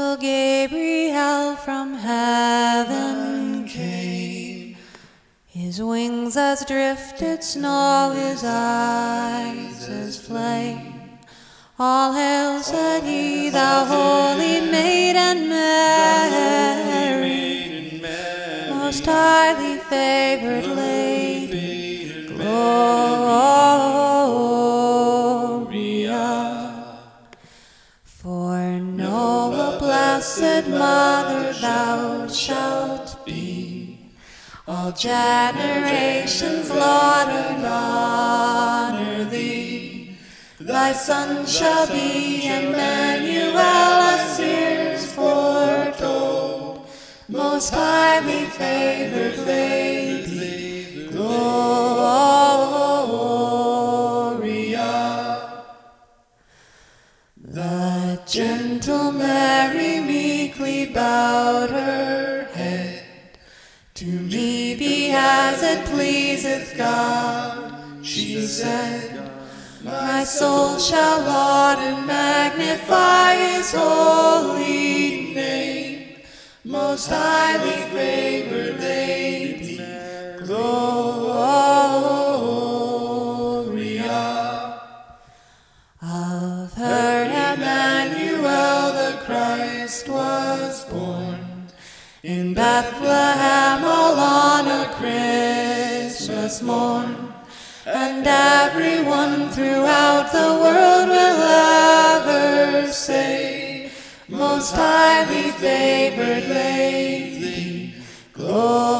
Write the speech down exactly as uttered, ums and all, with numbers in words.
Angel Gabriel from heaven came. His wings as drifted snow, his eyes as flame. All hail, said he, thou holy Maiden Mary, most highly favored Lady, Gloria. For know, a blessed Mother thou shalt be, all generations laud and honor thee. Thy Son shall be Emmanuel, as years foretold, most highly favored Lady, Gloria. The gentle Mary meekly bowed her head. To me be as it pleaseth God, she said. My soul shall laud and magnify his holy name, most highly favored Lady, Gloria. Of her Emmanuel the Christ was born, in Bethlehem all on a Christmas morn. And everyone throughout the world will ever say, most highly favored Lady, Gloria.